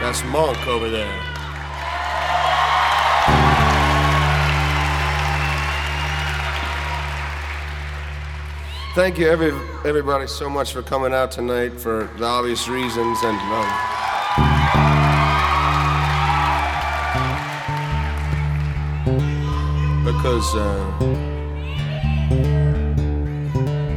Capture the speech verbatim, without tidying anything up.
That's Monk over there. Thank you, every, everybody, so much for coming out tonight for the obvious reasons, and um, because uh,